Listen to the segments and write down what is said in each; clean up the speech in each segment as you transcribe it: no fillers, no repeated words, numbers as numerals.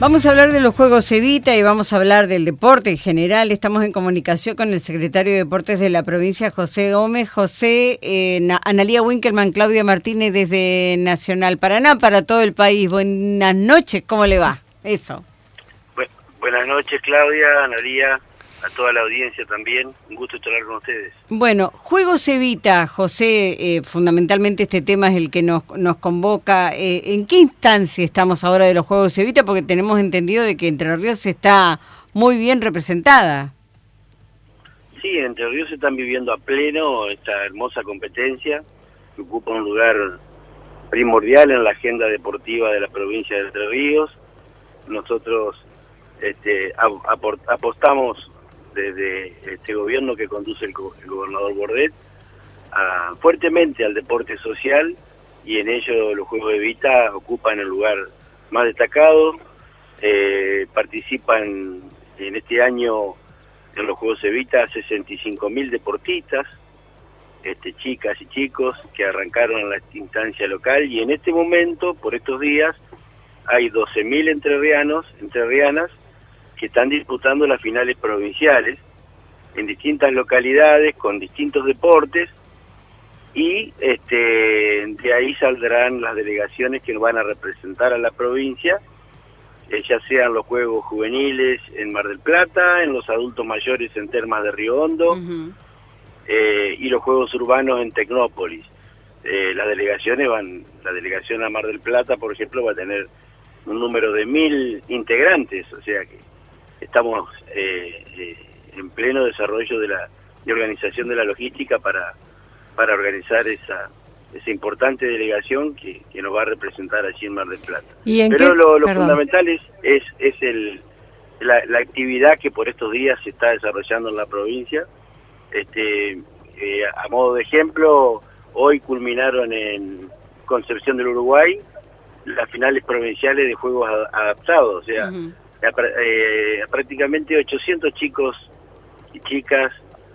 Vamos a hablar de los Juegos Evita y vamos a hablar del deporte en general. Estamos en comunicación con el secretario de Deportes de la provincia, José Gómez. José, Analía Winkelmann, Claudia Martínez desde Nacional Paraná para todo el país. Buenas noches, ¿cómo le va? Eso. Buenas noches, Claudia, Analía, a toda la audiencia también. Un gusto estar con ustedes. Bueno, Juegos Evita, José, fundamentalmente este tema es el que nos convoca. ¿En qué instancia estamos ahora de los Juegos Evita? Porque tenemos entendido de que Entre Ríos está muy bien representada. Sí, en Entre Ríos se están viviendo a pleno esta hermosa competencia que ocupa un lugar primordial en la agenda deportiva de la provincia de Entre Ríos. Nosotros apostamos desde este gobierno que conduce el gobernador Bordet fuertemente al deporte social, y en ello los Juegos Evita ocupan el lugar más destacado. Participan en este año en los Juegos Evita 65.000 deportistas, chicas y chicos que arrancaron en la instancia local, y en este momento, por estos días, hay 12.000 entrerrianas que están disputando las finales provinciales en distintas localidades con distintos deportes, y de ahí saldrán las delegaciones que van a representar a la provincia, ya sean los Juegos Juveniles en Mar del Plata, en los adultos mayores en Termas de Río Hondo, y los Juegos Urbanos en Tecnópolis. La delegación a Mar del Plata, por ejemplo, va a tener un número de 1.000 integrantes, o sea que estamos en pleno desarrollo de organización de la logística para organizar esa importante delegación que nos va a representar allí en Mar del Plata. Pero lo fundamental es la actividad que por estos días se está desarrollando en la provincia. A modo de ejemplo, hoy culminaron en Concepción del Uruguay las finales provinciales de juegos adaptados, o sea, prácticamente 800 chicos y chicas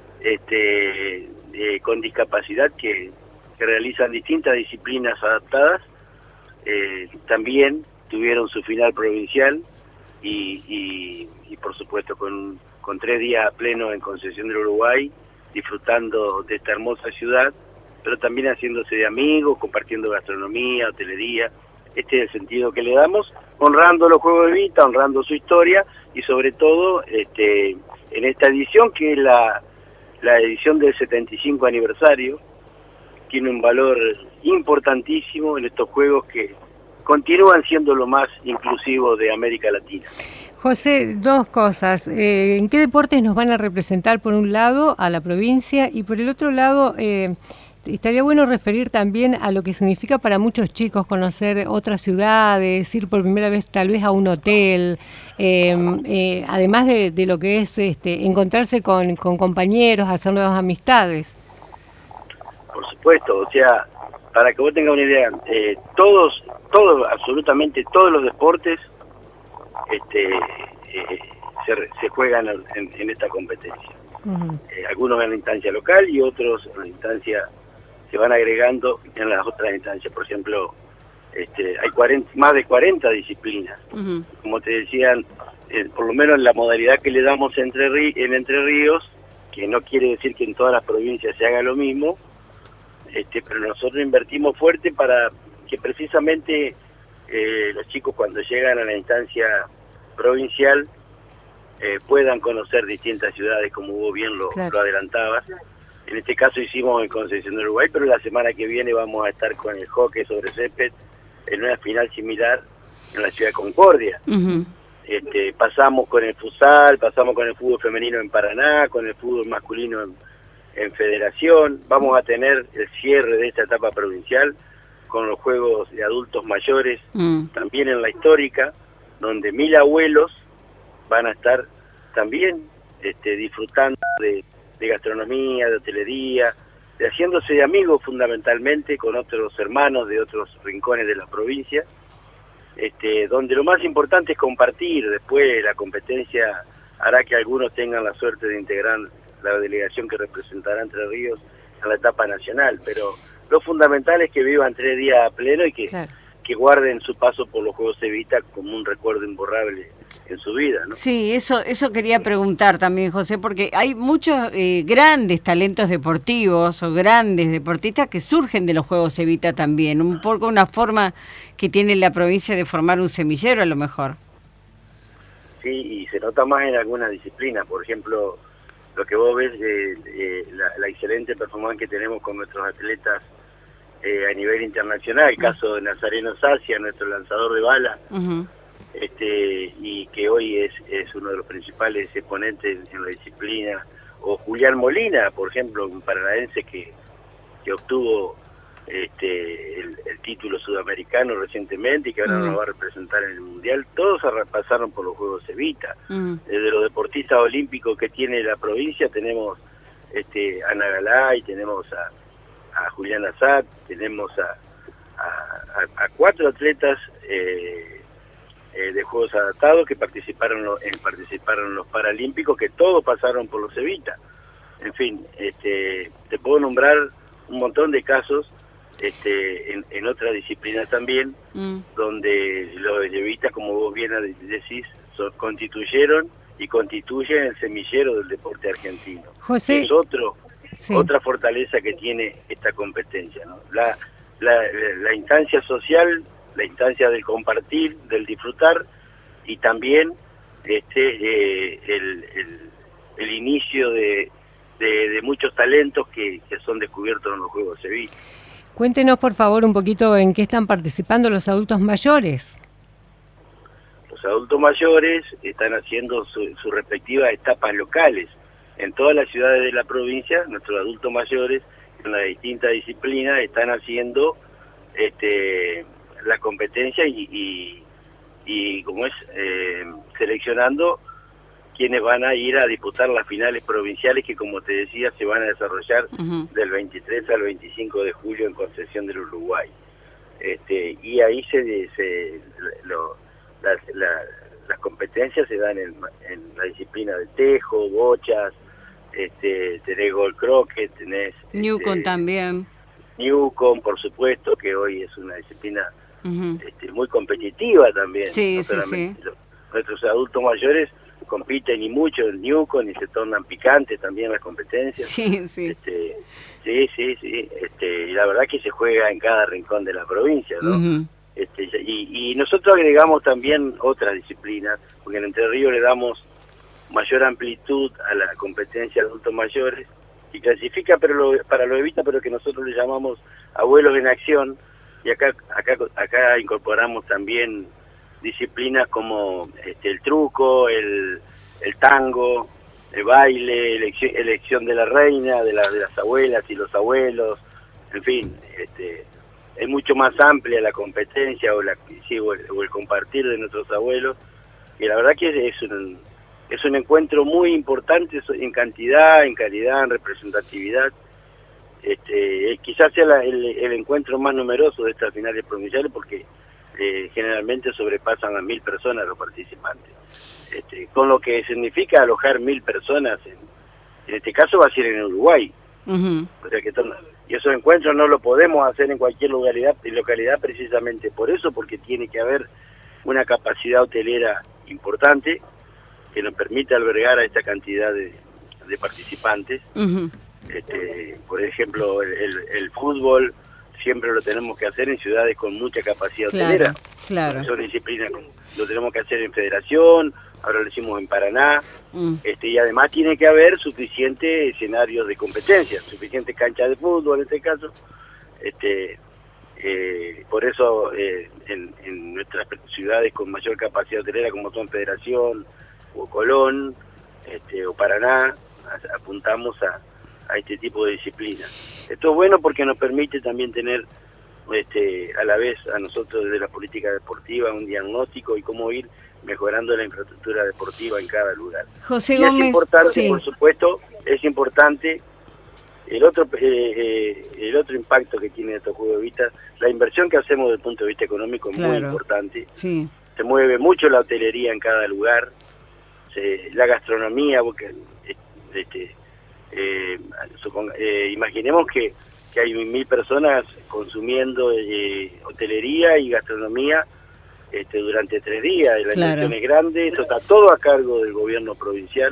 con discapacidad que realizan distintas disciplinas adaptadas, también tuvieron su final provincial y por supuesto con 3 días a pleno en Concepción del Uruguay, disfrutando de esta hermosa ciudad, pero también haciéndose de amigos, compartiendo gastronomía, hotelería. Este es el sentido que le damos, honrando los Juegos Evita, honrando su historia, y sobre todo en esta edición, que es la edición del 75 aniversario, tiene un valor importantísimo en estos Juegos que continúan siendo lo más inclusivo de América Latina. José, dos cosas. ¿En qué deportes nos van a representar, por un lado, a la provincia, y por el otro lado, estaría bueno referir también a lo que significa para muchos chicos conocer otras ciudades, ir por primera vez tal vez a un hotel, además de lo que es encontrarse con compañeros, hacer nuevas amistades? Por supuesto, o sea, para que vos tengas una idea, absolutamente todos los deportes se juegan en esta competencia. Algunos en la instancia local y otros en la instancia se van agregando en las otras instancias. Por ejemplo, hay más de 40 disciplinas. Como te decían, por lo menos en la modalidad que le damos en Entre Ríos, que no quiere decir que en todas las provincias se haga lo mismo, pero nosotros invertimos fuerte para que precisamente los chicos, cuando llegan a la instancia provincial, puedan conocer distintas ciudades, como vos bien lo adelantabas. En este caso hicimos en Concepción del Uruguay, pero la semana que viene vamos a estar con el hockey sobre césped en una final similar en la ciudad de Concordia. Pasamos con el futsal, pasamos con el fútbol femenino en Paraná, con el fútbol masculino en Federación. Vamos a tener el cierre de esta etapa provincial con los Juegos de Adultos Mayores, también en la histórica, donde 1.000 abuelos van a estar también disfrutando de gastronomía, de hotelería, haciéndose de amigos fundamentalmente con otros hermanos de otros rincones de la provincia, donde lo más importante es compartir. Después la competencia hará que algunos tengan la suerte de integrar la delegación que representará Entre Ríos en la etapa nacional, pero lo fundamental es que vivan 3 días a pleno y que que guarden su paso por los Juegos Evita como un recuerdo imborrable en su vida, ¿no? Sí, eso quería preguntar también, José, porque hay muchos grandes talentos deportivos o grandes deportistas que surgen de los Juegos Evita también, un poco una forma que tiene la provincia de formar un semillero a lo mejor. Sí, y se nota más en algunas disciplinas, por ejemplo, lo que vos ves, la excelente performance que tenemos con nuestros atletas a nivel internacional, el caso de Nazareno Sacia, nuestro lanzador de bala, y que hoy es uno de los principales exponentes en la disciplina, o Julián Molina, por ejemplo, un paranaense que obtuvo el título sudamericano recientemente y que ahora nos va a representar en el Mundial. Todos pasaron por los Juegos Evita. Desde los deportistas olímpicos que tiene la provincia tenemos a Ana Galay, tenemos a Julián Azad, tenemos a 4 atletas de Juegos Adaptados que participaron en los Paralímpicos, que todos pasaron por los Evita. En fin, te puedo nombrar un montón de casos en otras disciplinas también, donde los Evita, como vos bien decís, constituyeron y constituyen el semillero del deporte argentino. José, es otra fortaleza que tiene esta competencia, ¿no? La instancia social, la instancia del compartir, del disfrutar, y también el inicio de muchos talentos que son descubiertos en los Juegos Evita. Cuéntenos por favor un poquito en qué están participando los adultos mayores. Los adultos mayores están haciendo sus respectivas etapas locales. En todas las ciudades de la provincia, nuestros adultos mayores, en las distintas disciplinas, están haciendo la competencia y como es, seleccionando quienes van a ir a disputar las finales provinciales que, como te decía, se van a desarrollar del 23 al 25 de julio en Concepción del Uruguay. Y ahí las competencias se dan en la disciplina de tejo, bochas, tenés gol croquet, tenés Newcomb también. Newcomb, por supuesto, que hoy es una disciplina muy competitiva también. Sí, no sí, sí. Nuestros adultos mayores compiten y mucho en Newcomb y se tornan picantes también las competencias. Sí, sí. Sí. Y la verdad que se juega en cada rincón de la provincia, ¿no? Y nosotros agregamos también otras disciplinas, porque en Entre Ríos le damos mayor amplitud a la competencia de adultos mayores y clasifica para lo Evita, pero que nosotros le llamamos abuelos en acción, y acá incorporamos también disciplinas como el truco, el tango, el baile, elección de la reina, de las abuelas y los abuelos, en fin, es mucho más amplia la competencia o el compartir de nuestros abuelos, y la verdad que es un encuentro muy importante en cantidad, en calidad, en representatividad. Quizás sea el encuentro más numeroso de estas finales provinciales, porque generalmente sobrepasan a 1000 personas los participantes, con lo que significa alojar 1000 personas en este caso va a ser en Uruguay. O sea que y esos encuentros no lo podemos hacer en cualquier localidad precisamente por eso, porque tiene que haber una capacidad hotelera importante que nos permite albergar a esta cantidad de participantes. Por ejemplo, el fútbol siempre lo tenemos que hacer en ciudades con mucha capacidad hotelera. Claro. Son disciplinas, lo tenemos que hacer en Federación, ahora lo hicimos en Paraná, y además tiene que haber suficientes escenarios de competencia, suficiente cancha de fútbol en este caso. Por eso en nuestras ciudades con mayor capacidad hotelera, como son Federación o Colón o Paraná, apuntamos a este tipo de disciplinas. Esto es bueno porque nos permite también tener a la vez a nosotros desde la política deportiva un diagnóstico y cómo ir mejorando la infraestructura deportiva en cada lugar. José y Gómez, es importante, sí. Por supuesto, es importante el otro impacto que tiene estos Juegos Evita, la inversión que hacemos desde el punto de vista económico es muy importante. Sí. Se mueve mucho la hotelería en cada lugar, la gastronomía, porque imaginemos que que hay 1000 personas consumiendo hotelería y gastronomía durante 3 días. La inversión es grande, esto está todo a cargo del gobierno provincial,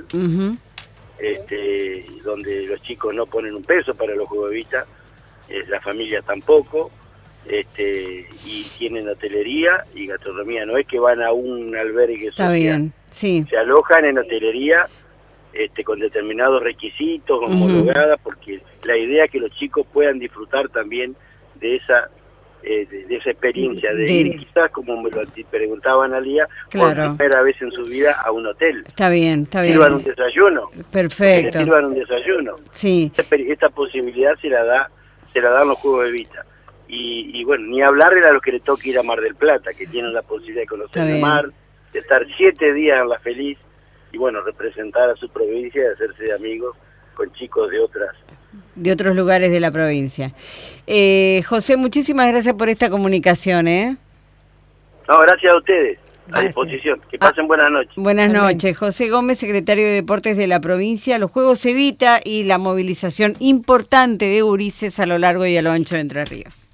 donde los chicos no ponen un peso para los Juegos de Vista, la familia tampoco, y tienen hotelería y gastronomía, no es que van a un albergue social. Está bien, sí. Se alojan en hotelería con determinados requisitos, homologadas, porque la idea es que los chicos puedan disfrutar también de esa experiencia, de ir quizás, como me lo preguntaba Analía, por primera vez en su vida a un hotel. Está bien, está bien. Sirvan un desayuno. Perfecto. Sirvan un desayuno. Sí. Esta posibilidad se la dan los Juegos de Vista. Y bueno, ni hablar de a los que le toque ir a Mar del Plata, que tienen la posibilidad de conocer el mar, de estar 7 días en La Feliz, y bueno, representar a su provincia y hacerse de amigos con chicos de otros lugares de la provincia. José, muchísimas gracias por esta comunicación. No, gracias a ustedes. A disposición. Que pasen buenas noches. Buenas noches. José Gómez, secretario de Deportes de la provincia. Los Juegos Evita y la movilización importante de gurises a lo largo y a lo ancho de Entre Ríos.